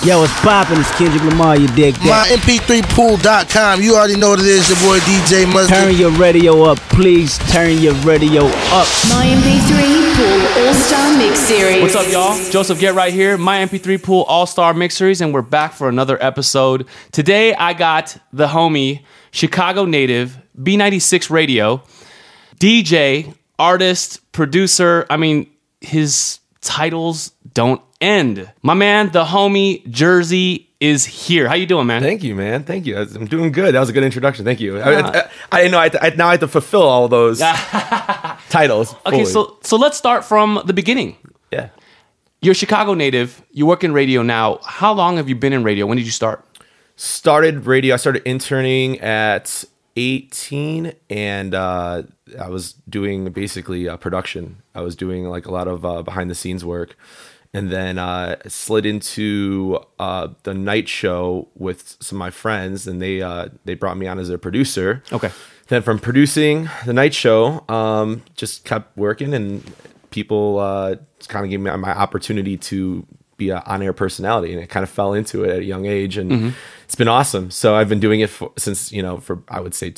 Yo, it's poppin', it's Kendrick Lamar, you dig that? MyMP3Pool.com. You already know what it is, your boy DJ Mustard. Turn your radio up, please turn your radio up. My MP3 Pool All-Star Mix Series. What's up, y'all? Joseph Get right here, My MP3 Pool All-Star Mix Series, and we're back for another episode. Today, I got the homie, Chicago native, B96 Radio, DJ, artist, producer. I mean, his titles don't end. My man, the homie, Jersey, is here. How you doing, man? Thank you, man. Thank you. I'm doing good. That was a good introduction. Thank you. I didn't know. Now I have to fulfill all those titles. Okay, fully. so let's start from the beginning. Yeah. You're a Chicago native. You work in radio now. How long have you been in radio? When did you start? Started radio. I started interning at 18, and I was doing basically production. I was doing like a lot of behind the scenes work. And then slid into the night show with some of my friends, and they brought me on as a producer. Okay. Then from producing the night show, just kept working, and people kind of gave me my opportunity to be an on-air personality, and it kind of fell into it at a young age, and it's been awesome. So I've been doing it since for I would say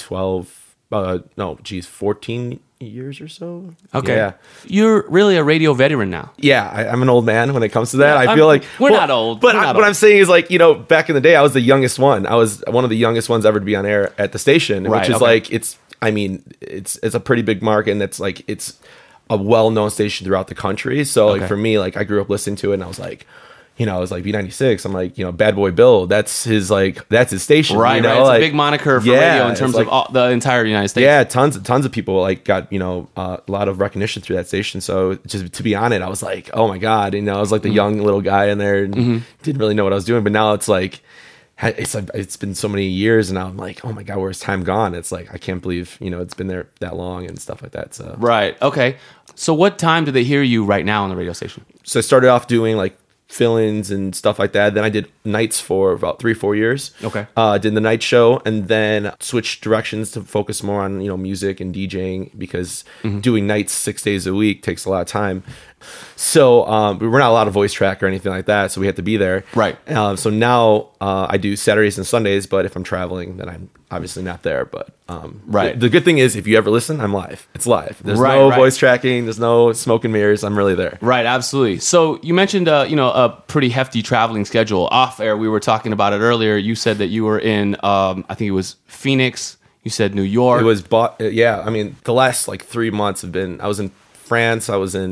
14 years or so. Okay. Yeah. You're really a radio veteran now. Yeah, I'm an old man when it comes to that. Yeah, I feel like we're not old. But We're not what old. I'm saying is like, back in the day, I was the youngest one. I was one of the youngest ones ever to be on air at the station, Right, which is okay. like, it's a pretty big mark, and it's like, it's a well-known station throughout the country. So like for me, like I grew up listening to it, and I was like, I was like B96. I'm like, Bad Boy Bill. That's his station. Right, right. It's a big moniker for radio in terms like, of the entire United States. Yeah, tons of people like got a lot of recognition through that station. So just to be on it, I was like, oh my god, I was like the young little guy in there, and didn't really know what I was doing. But now it's like it's been so many years, and now I'm like, oh my god, where's time gone? It's like I can't believe it's been there that long and stuff like that. So Right. Okay. So what time do they hear you right now on the radio station? So I started off doing like fill-ins and stuff like that. Then I did nights for about 3-4 years. Okay. Did the night show, and then switched directions to focus more on music and DJing, because doing nights 6 days a week takes a lot of time. So we're not allowed a voice track or anything like that, so we have to be there. Right. So now I do Saturdays and Sundays, but if I'm traveling, then I'm obviously not there. But Right. the good thing is, if you ever listen, I'm live. It's live. There's Right, no right. voice tracking. There's no smoke and mirrors. I'm really there. Right, absolutely. So you mentioned, a pretty hefty traveling schedule. Off air, we were talking about it earlier. You said that you were in, I think it was Phoenix. You said New York. It was yeah. I mean, the last like 3 months have been. I was in France. I was in,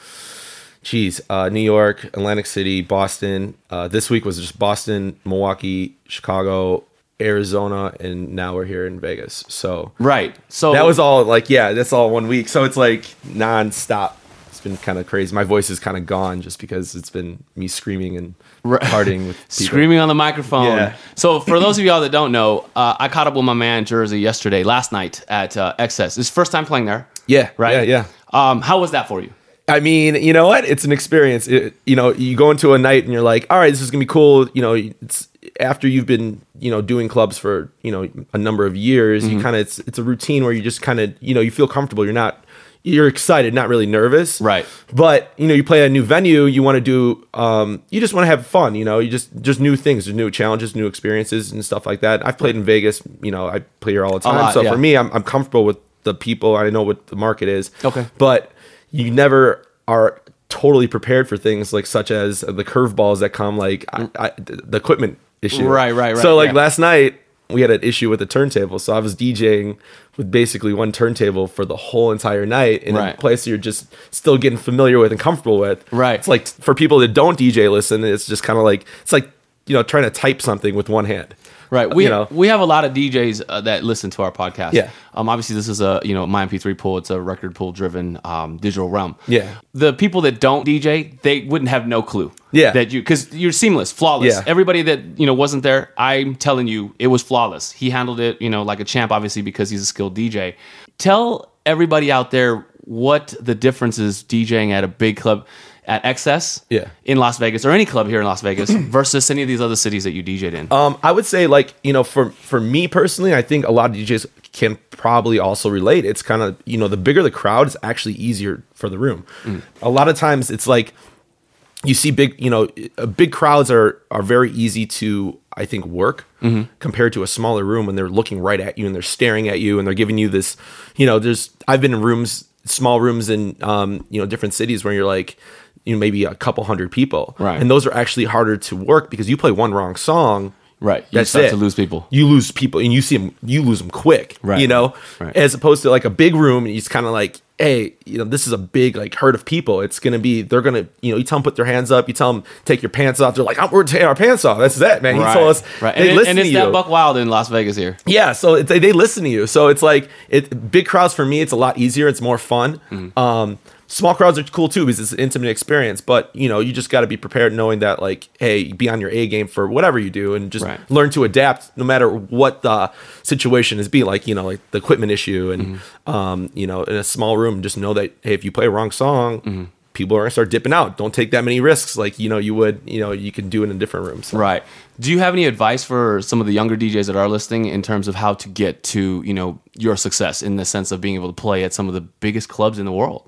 New York, Atlantic City, Boston. This week was just Boston, Milwaukee, Chicago, Arizona, and now we're here in Vegas. So Right. So that was all like, that's all 1 week. So it's like nonstop. It's been kind of crazy. My voice is kind of gone just because it's been me screaming and partying with people. Screaming on the microphone. Yeah. So for those of y'all that don't know, I caught up with my man Jersey last night at XS. His firit's first time playing there. Yeah. Right? Yeah. How was that for you? I mean, you know what? It's an experience. You go into a night and you're like, all right, this is gonna be cool. It's after you've been, doing clubs for, a number of years. You kind of it's a routine where you just kind of, you feel comfortable. You're excited, not really nervous. Right. But you play a new venue. You want to do. You just want to have fun. You just new things, there's new challenges, new experiences, and stuff like that. I've played in Vegas. I play here all the time. lot, So yeah. for me, I'm comfortable with the people. I know what the market is. Okay. But you never are totally prepared for things like such as the curveballs that come, like the equipment issue. Right. So like yeah. last night we had an issue with the turntable, so I was DJing with basically one turntable for the whole entire night in Right. a place you're just still getting familiar with and comfortable with. Right. It's like for people that don't DJ listen, it's just kind of like it's like trying to type something with one hand. Right. We have a lot of DJs that listen to our podcast. Yeah. Obviously, this is a My MP3 pool. It's a record pool driven digital realm. Yeah. The people that don't DJ, they wouldn't have no clue. Yeah. That because you're seamless, flawless. Yeah. Everybody that wasn't there, I'm telling you, it was flawless. He handled it, like a champ, obviously because he's a skilled DJ. Tell everybody out there what the difference is DJing at a big club. At XS in Las Vegas, or any club here in Las Vegas, versus any of these other cities that you DJ'd in? I would say, like, for me personally, I think a lot of DJs can probably also relate. It's kind of, the bigger the crowd, it's actually easier for the room. A lot of times it's like, you see big crowds are very easy to, I think, work compared to a smaller room when they're looking right at you and they're staring at you and they're giving you this, I've been in small rooms in, different cities where you're like, maybe a couple hundred people. Right. And those are actually harder to work because you play one wrong song. Right. You That's start it. to lose people. You lose people and you lose them quick, Right. Right. as opposed to like a big room. And it's kind of like, hey, this is a big like herd of people. It's going to be, they're going to, you tell them put their hands up. You tell them take your pants off. They're like, we're taking our pants off. That's it, man. He Right. told us. Right. They listen and it's to that you. buck wild in Las Vegas here. Yeah, so they listen to you. So it's like big crowds for me. It's a lot easier. It's more fun. Small crowds are cool too because it's an intimate experience. But you just got to be prepared, knowing that like, hey, be on your A game for whatever you do, and just Right. learn to adapt no matter what the situation is. Be like like the equipment issue, and in a small room, just know that hey, if you play a wrong song. People are gonna start dipping out. Don't take that many risks, like you would. You can do it in a different room. So. Right. Do you have any advice for some of the younger DJs that are listening in terms of how to get to your success in the sense of being able to play at some of the biggest clubs in the world?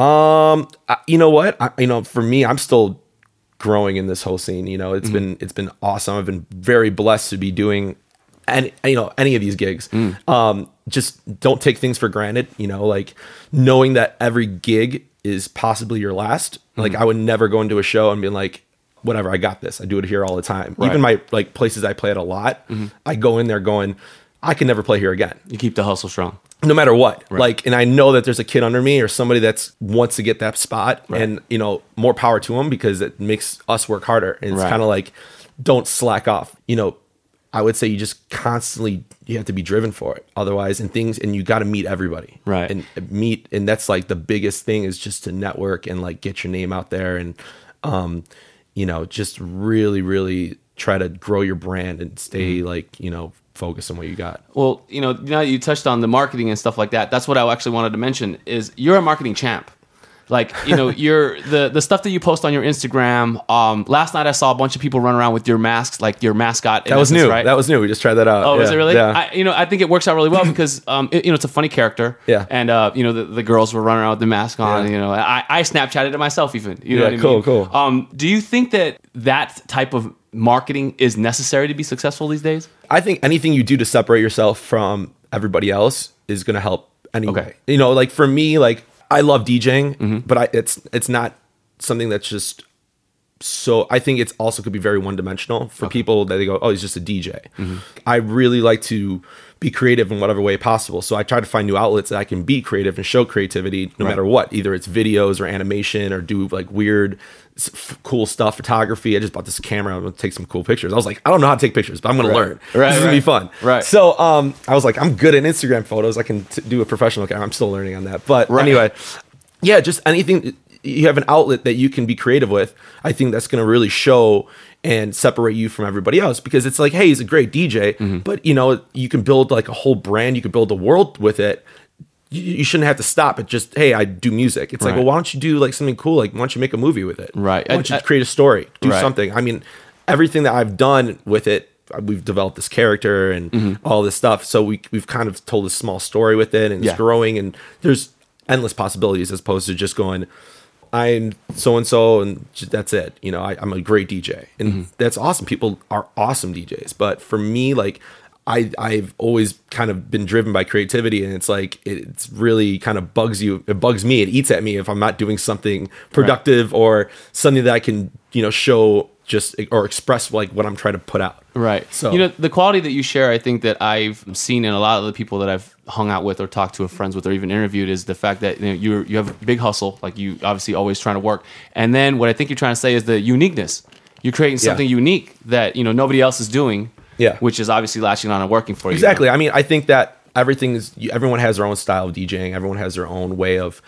You know what? For me, I'm still growing in this whole scene. It's been awesome. I've been very blessed to be doing any of these gigs. Just don't take things for granted. Like knowing that every gig is possibly your last. Like I would never go into a show and be like, whatever, I got this. I do it here all the time. Right. Even my like places I play at a lot, I go in there going, I can never play here again. You keep the hustle strong. No matter what. Right. Like, and I know that there's a kid under me or somebody that's wants to get that spot, Right. and more power to them because it makes us work harder. And it's Right. kind of like, don't slack off. I would say you just constantly, you have to be driven for it. Otherwise, and you got to meet everybody. Right. And that's like the biggest thing is just to network and like get your name out there and, just really, really try to grow your brand and stay focused on what you got. Well, now that you touched on the marketing and stuff like that, that's what I actually wanted to mention is you're a marketing champ. Like, you're the stuff that you post on your Instagram. Last night I saw a bunch of people run around with your masks, like your mascot. That was new. Right? That was new. We just tried that out. Oh, is it really? Yeah. I think it works out really well because, it's a funny character. Yeah. And, the girls were running around with the mask on, Yeah. I Snapchatted it myself even, know what I cool, mean? cool. Do you think that type of marketing is necessary to be successful these days? I think anything you do to separate yourself from everybody else is going to help anyway. Okay. Like for me, like I love DJing, but it's not something that's just so. I think it's also could be very one dimensional for people that they go, oh, he's just a DJ. I really like to be creative in whatever way possible. So I try to find new outlets that I can be creative and show creativity no matter what. Either it's videos or animation or do like weird, cool stuff, photography. I just bought this camera. I'm going to take some cool pictures. I was like, I don't know how to take pictures, but I'm going to learn. This is going to be fun. Right. So I was like, I'm good at Instagram photos. I can do a professional camera. I'm still learning on that. But anyway, yeah, just anything. You have an outlet that you can be creative with. I think that's going to really show and separate you from everybody else because it's like, hey, he's a great DJ, but you can build like a whole brand. You could build a world with it. You shouldn't have to stop at just, hey, I do music. It's like, well, why don't you do like something cool? Like, why don't you make a movie with it? Right. Why don't you create a story? Do Right. something. I mean, everything that I've done with it, we've developed this character and all this stuff. So we've kind of told a small story with it and it's growing and there's endless possibilities as opposed to just going, I'm so-and-so and that's it. I'm a great DJ and that's awesome. People are awesome DJs. But for me, like I've always kind of been driven by creativity and it's like, it's really kind of bugs you. It bugs me. It eats at me if I'm not doing something productive or something that I can, show just or express like what I'm trying to put out. Right. So the quality that you share, I think that I've seen in a lot of the people that I've hung out with or talked to, or friends with, or even interviewed, is the fact that you have a big hustle, like you obviously always trying to work, and then what I think you're trying to say is the uniqueness. You're creating something unique that nobody else is doing. Yeah. Which is obviously latching on and working for you. Exactly. I mean, I think that everyone has their own style of DJing. Everyone has their own way of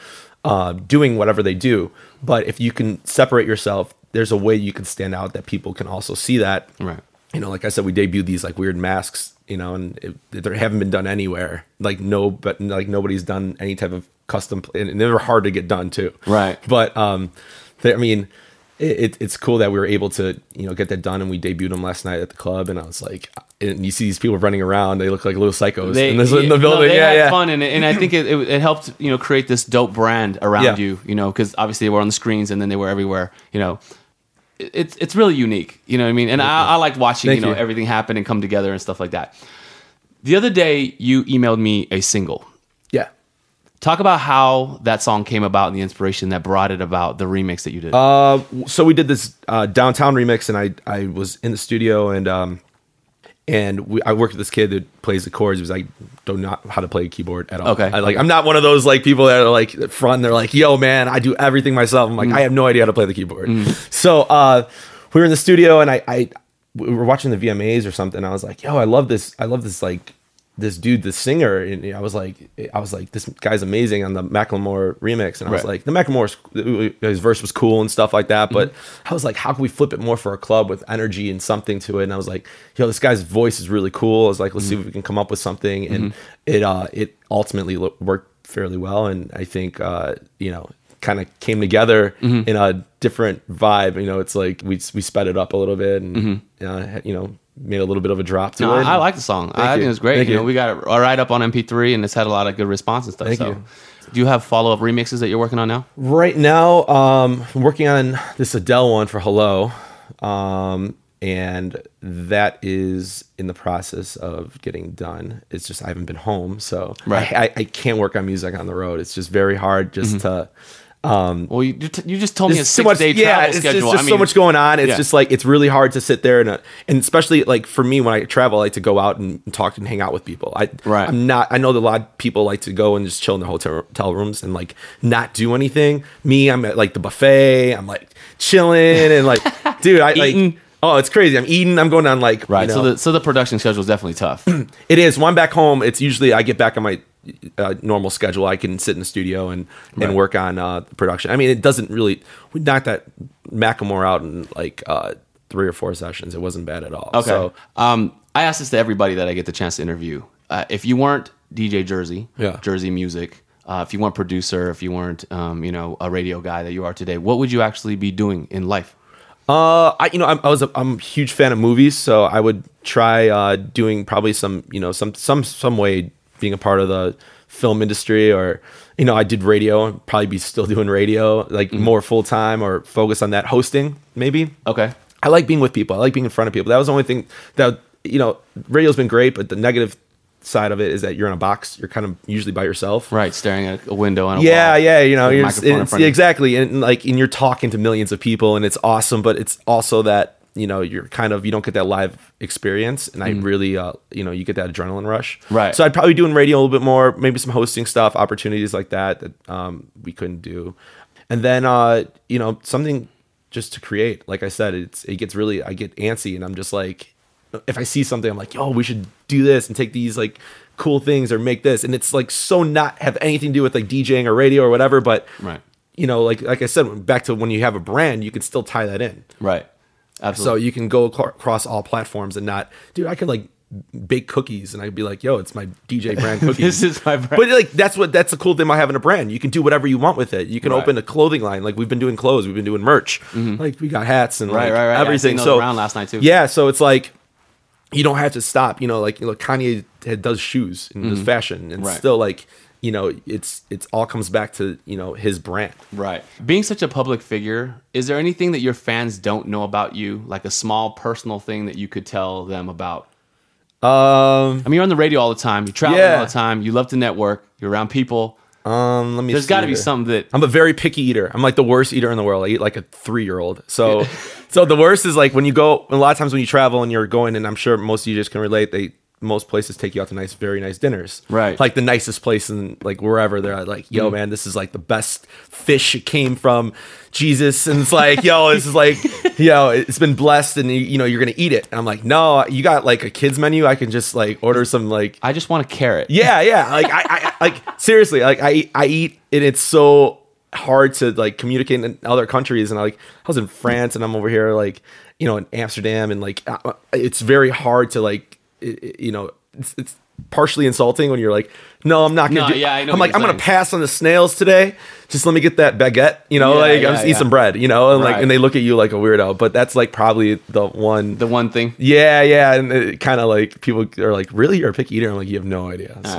doing whatever they do. But if you can separate yourself, there's a way you can stand out that people can also see that. Right. Like I said, we debuted these like weird masks, and they haven't been done anywhere. But nobody's done any type of custom, and they were hard to get done too. Right. But it's cool that we were able to get that done, and we debuted them last night at the club, and I was like, and you see these people running around, they look like little psychos in the building. They had fun, and I think it helped create this dope brand around you, because obviously they were on the screens and then they were everywhere, it's really unique. You know what I mean? And I like watching Thank you. everything happen and come together and stuff like that. The other day, you emailed me a single. Yeah. Talk about how that song came about and the inspiration that brought it about, the remix that you did. So we did this downtown remix, and I was in the studio, and I worked with this kid that plays the chords. He was like, don't know how to play a keyboard at all. Okay. I'm not one of those like people that are like at front and they're like, yo man, I do everything myself. I'm like, I have no idea how to play the keyboard. So we were in the studio, and we were watching the VMAs or something. I was like, yo, I love this like this dude, this singer, and I was like, this guy's amazing on the Macklemore remix, and I was Right. like, the Macklemore, his verse was cool and stuff like that, but I was like, how can we flip it more for a club with energy and something to it? And I was like, yo, this guy's voice is really cool. I was like, let's see if we can come up with something, and it ultimately worked fairly well, and I think kind of came together in a different vibe. It's like we sped it up a little bit, and made a little bit of a drop to No, it. I like the song. I think you. it's great. Thank You know, you. we got it all right up on MP3, and it's had a lot of good response and stuff. Thank so, you. do you have follow-up remixes that you're working on now? Right now, I'm working on this Adele one for Hello, and that is in the process of getting done. It's just I haven't been home, so Right. I can't work on music on the road. It's just very hard just to. Well, you just told me a There's too much, 6-day travel it's schedule. just so much going on. It's yeah. just like it's really hard to sit there and especially like for me when I travel, I like to go out and talk and hang out with people. Right. I'm not. I know that a lot of people like to go and just chill in their hotel rooms and like not do anything. Me, I'm at like the buffet. I'm like chilling and like, dude, I Eating. like. Oh, it's crazy. I'm eating. I'm going on like Right. you know, So the production schedule is definitely tough. it is. When I'm back home, it's usually I get back on my normal schedule. I can sit in the studio and work on the production. I mean, it doesn't really. We knocked that Macklemore out in like 3 or 4 sessions. It wasn't bad at all. Okay. So, I ask this to everybody that I get the chance to interview. If you weren't DJ Jersey, Yeah. Jersey Music, if you weren't producer, if you weren't a radio guy that you are today, what would you actually be doing in life? I'm a huge fan of movies, so I would try doing probably some way being a part of the film industry, or I did radio, I'd probably be still doing radio, like more full time or focus on that hosting maybe. Okay. I like being with people. I like being in front of people. That was the only thing that radio's been great, but the negative side of it is that you're in a box. You're kind of usually by yourself. Right. Staring at a window on a Yeah, wall. yeah, With a you're microphone in front of you. exactly, and you're talking to millions of people, and it's awesome. But it's also that you're kind of you don't get that live experience, and I really you get that adrenaline rush. Right. So I'd probably doing radio a little bit more, maybe some hosting stuff, opportunities like that we couldn't do, and then something just to create. Like I said, I get antsy, and I'm just like, if I see something, I'm like, yo, we should do this and take these like cool things or make this, and it's like so not have anything to do with like DJing or radio or whatever, but Right. like I said, back to when you have a brand, you can still tie that in. Right. So Absolutely. you can go across all platforms and not, dude, I could like bake cookies and I'd be like, yo, it's my DJ brand cookies. This is my brand. But like that's the cool thing about having a brand. You can do whatever you want with it. You can Right. open a clothing line. Like we've been doing clothes, we've been doing merch. Like we got hats and Right, like right. everything. I seen those So around last night too. Yeah, so it's like you don't have to stop. Kanye does shoes and does fashion, and Right. still like it's all comes back to his brand. Right. Being such a public figure, is there anything that your fans don't know about you, like a small personal thing that you could tell them about? I mean, you're on the radio all the time. You travel Yeah. all the time. You love to network. You're around people. Let me. There's see got to be here. something that. I'm a very picky eater. I'm like the worst eater in the world. I eat like a 3-year-old. So, so the worst is like when you go. A lot of times when you travel and you're going, and I'm sure most of you just can relate. Most places take you out to very nice dinners. Right. Like the nicest place in like wherever they're like, yo, man, this is like the best fish. It came from Jesus, and it's like, yo, this is like, it's been blessed, and you're gonna eat it. And I'm like, no, you got like a kids menu. I can just like order some like. I just want a carrot. Yeah. Like I like seriously, like I eat, and it's so hard to like communicate in other countries. And I was in France, and I'm over here like in Amsterdam, and like it's very hard to like it's partially insulting when you're like, no, I'm not gonna. No, yeah, I know I'm what like, you're I'm gonna saying. pass on the snails today. Just let me get that baguette. I'm just eat some bread. And like, Right. and they look at you like a weirdo. But that's like probably the one. The one thing. Yeah, and it kind of like people are like, really, you're a picky eater? I'm like, you have no idea. So.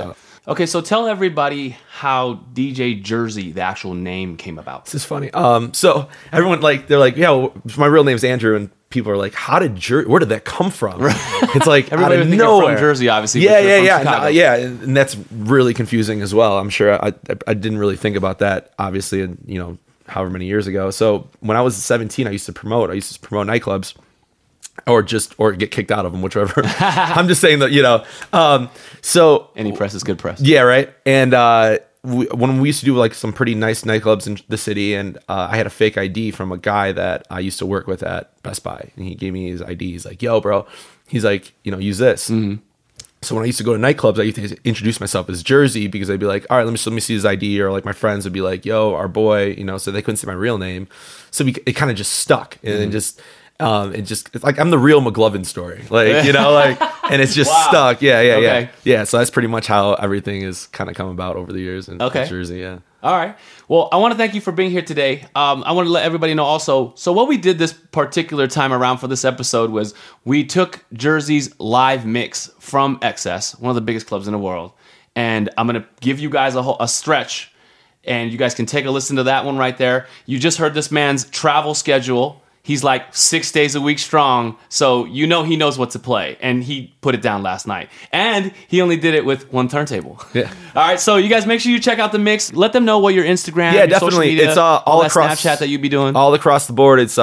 Okay, so tell everybody how DJ Jersey, the actual name, came about. This is funny. So everyone they're like, yeah, well, my real name's Andrew, and people are like, where did that come from? It's like Everybody out would of think you're nowhere. from Jersey, obviously. Yeah, but you're from Chicago. yeah, and that's really confusing as well. I'm sure I didn't really think about that, obviously, however many years ago. So when I was 17, I used to promote nightclubs. Or get kicked out of them, whichever. I'm just saying that, so Any press is good press. yeah, right. And when we used to do like some pretty nice nightclubs in the city, and I had a fake ID from a guy that I used to work with at Best Buy, and he gave me his ID. He's like, "Yo, bro," he's like, use this. Mm-hmm. So when I used to go to nightclubs, I used to introduce myself as Jersey because I'd be like, all right, let me see his ID, or like my friends would be like, yo, our boy, so they couldn't say my real name. So it kind of just stuck, and it's like I'm the real McLovin story, and it's just Wow. stuck. Okay. Yeah. So that's pretty much how everything has kind of come about over the years in Jersey. Yeah. All right. Well, I want to thank you for being here today. I want to let everybody know also. So what we did this particular time around for this episode was we took Jersey's live mix from XS, one of the biggest clubs in the world, and I'm going to give you guys a stretch, and you guys can take a listen to that one right there. You just heard this man's travel schedule. He's like 6 days a week strong, so he knows what to play, and he put it down last night. And he only did it with one turntable. Yeah. All right, so you guys make sure you check out the mix. Let them know what your Instagram, Yeah, your social definitely. media, It's all that across Snapchat that you be doing. all across the board. It's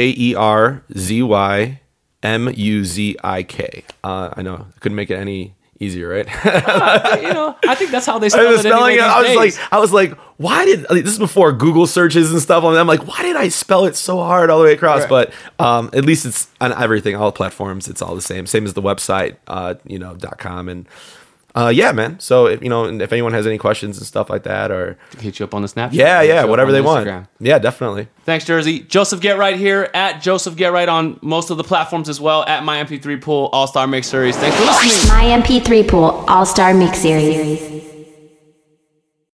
JerzymuzIk. I know I couldn't make it any easier, right? I think that's how they I spell was it spelling anyway it. these days. I was like, why did this is before Google searches and stuff? I'm like, why did I spell it so hard all the way across? Right. But at least it's on everything, all platforms. It's all the same as the website, .com and. Yeah, man. So if anyone has any questions and stuff like that, or Hit you up on the Snapchat. yeah, Hit you up whatever on they the want. Instagram. Yeah, definitely. Thanks, Jersey. Joseph Get Right here at Joseph Get Right on most of the platforms as well, at My MP3 Pool All-Star Mix Series. Thanks for listening. My MP3 Pool All-Star Mix Series.